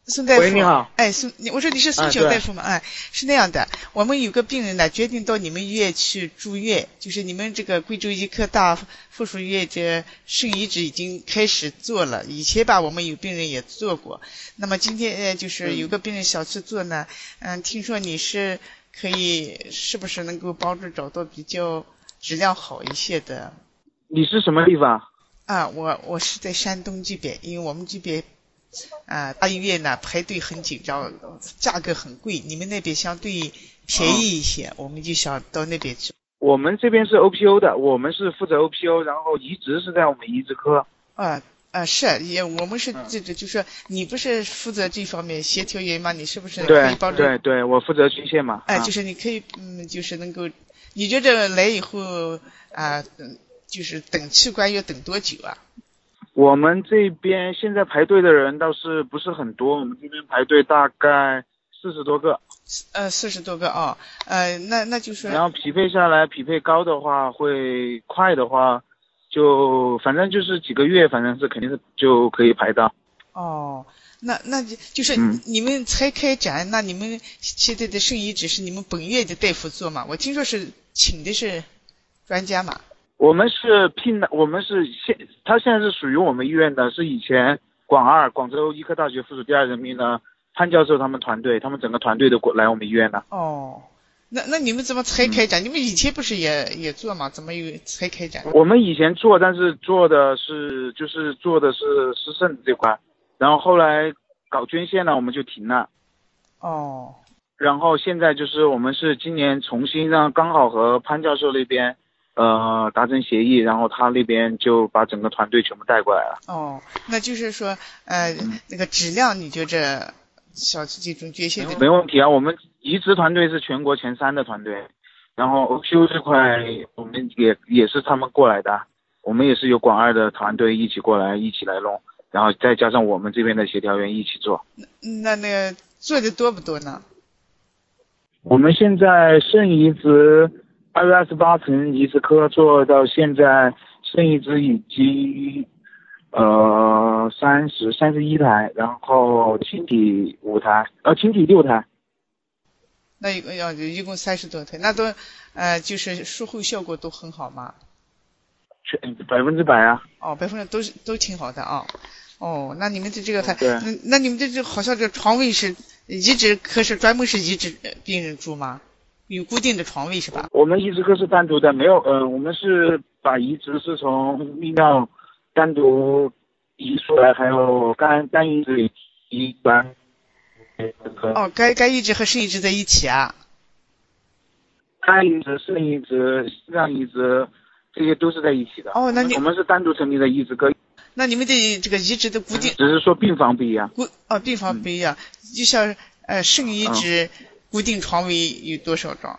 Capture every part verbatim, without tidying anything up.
宋大夫， 喂，你好。 哎，宋，我说你是宋小大夫吗？哎，是那样的，我们有个病人呢，决定到你们医院去住院，就是你们这个贵州医科大附属医院这肾移植已经开始做了，以前吧，我们有病人也做过。那么今天呃，就是有个病人想去做呢，嗯，听说你是可以，是不是能够帮助找到比较质量好一些的？ 你是什么地方？ 啊，我我是在山东这边，因为我们这边。啊，大医院呢排队很紧张，价格很贵，你们那边相对便宜一些，嗯、我们就想到那边去。 我们这边是 O P O 的，我们是负责 O P O， 然后移植是在我们移植科。 啊啊是，也我们是这个，就是你不是负责这方面协调员吗？你是不是可以帮助？ 对对对，我负责军线嘛。 哎、啊，就是你可以，嗯，就是能够，你觉得来以后啊，就是等器官要等多久啊？ 我们这边现在排队的人倒是不是很多，我们这边排队大概四十多个。 呃，四十多个啊、哦，呃，那那就是。 然后匹配下来，匹配高的话会快的话，就反正就是几个月，反正是肯定是就可以排到。 哦，那那就是你们才开展，嗯、那你们现在的肾移植是你们本院的大夫做嘛？我听说是请的是专家嘛。 我们是聘的，我们是现，他现在是属于我们医院的，是以前广二广州医科大学附属第二人民的潘教授他们团队，他们整个团队都过来我们医院的。 哦，那那你们怎么才开展？嗯、你们以前不是也也做吗？怎么又才开展？ 我们以前做，但是做的是就是做的是施肾这块，然后后来搞捐献呢，我们就停了。 哦。 然后现在就是我们是今年重新让刚好和潘教授那边。呃，达成协议，然后他那边就把整个团队全部带过来了。 哦，那就是说，呃，嗯、那个质量，你觉着像这种捐献的没问题啊？我们移植团队是全国前三的团队，然后 O P O 这块我们也也是他们过来的，我们也是有广二的团队一起过来一起来弄，然后再加上我们这边的协调员一起做。 那那个做的多不多呢？ 我们现在肾移植。二月二十八层移植科做到现在，肾移植已经呃三十三十一台，然后清体五台，呃清体六台。 那一共要一共三十多台，那都呃就是术后效果都很好吗？ 全百分之百啊。 哦，百分之都是都挺好的啊。哦，那你们的这个还， 对， 那那你们的这好像这床位是移植科是专门是移植病人住吗？有固定的床位是吧？ 我们移植科是单独的，没有，呃，我们是把移植是从泌尿单独移出来，还有肝肝移植移完。 哦，肝肝移植和肾移植在一起啊？ 肝移植、肾移植、肾脏移植，这些都是在一起的。 哦，那你我们是单独成立的移植科。 那你们的这个移植的固定， 只是说病房不一样。 固哦，病房不一样，嗯、就像呃肾移植。嗯固定床位有多少张？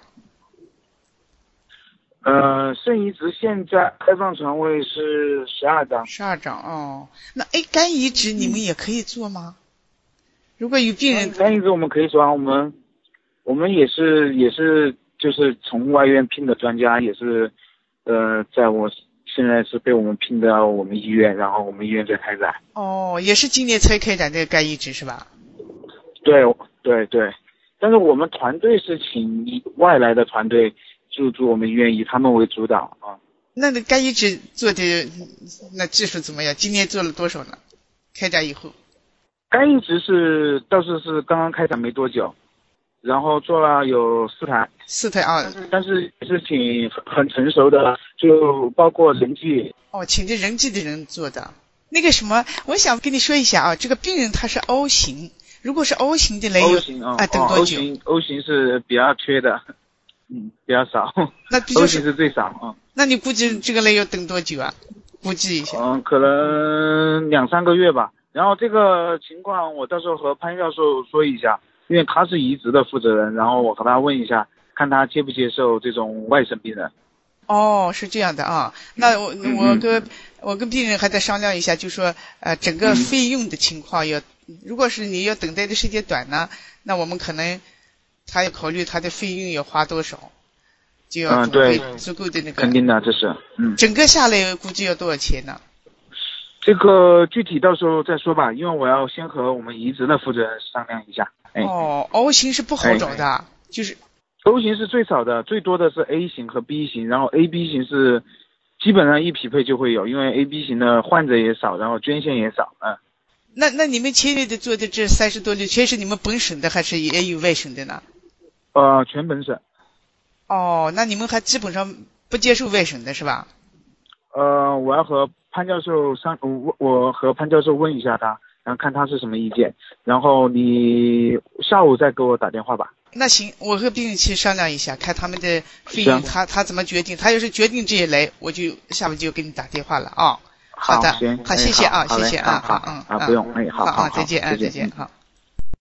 呃，肾移植现在开放床位是十二张。 十二张哦。那哎，肝移植你们也可以做吗？嗯、如果有病人， 肝移植我们可以做啊，我们我们也是也是就是从外院聘的专家，也是呃，在我现在是被我们聘到我们医院，然后我们医院在开展。 哦，也是今年才开展这个肝移植是吧？ 对对对。但是我们团队是请外来的团队入驻我们医院，以他们为主导啊。 那那肝移植做的那技术怎么样？今年做了多少呢？开展以后？ 肝移植是倒是是刚刚开展没多久，然后做了有四台。 四台啊。 但是但是也是请很成熟的，就包括人技。 哦，请这人技的人做的。那个什么，我想跟你说一下啊，这个病人他是 O 型。如果是 O 型的来有 O 型啊， 啊，等多久 ？O 型 O 型是比较缺的，嗯，比较少。 那比较 O 型是最少啊。 那你估计这个来要等多久啊？估计一下。 嗯，可能两三个月吧。然后这个情况我到时候和潘教授说一下，因为他是移植的负责人，然后我和他问一下，看他接不接受这种外省病人。 哦，是这样的啊。那我嗯我跟、嗯、我跟病人还得商量一下，就说呃整个费用的情况要。如果是你要等待的时间短呢，那我们可能他要考虑他的费用要花多少，就要准备足够的那个。 肯定的，这是。嗯。 整个下来估计要多少钱呢？ 这个具体到时候再说吧，因为我要先和我们移植的负责人商量一下。哎， 哦 ，O 型是不好找的，哎、就是 O 型是最少的，最多的是 A 型和 B 型，然后 A B 型是基本上一匹配就会有，因为 A B 型的患者也少，然后捐献也少，嗯。 那那你们签约的做的这三十多例，全是你们本省的还是也有外省的呢？ 呃，全本省。 哦，那你们还基本上不接受外省的是吧？ 呃，我要和潘教授商，我我和潘教授问一下他，然后看他是什么意见，然后你下午再给我打电话吧。 那行，我和病人去商量一下，看他们的费用，他他怎么决定。他要是决定这些来，我就下午就给你打电话了啊。 好的， 行， 好，谢谢啊， 好谢谢啊， 好， 嗯啊，不用，哎，好， 好，再见， 再见，好。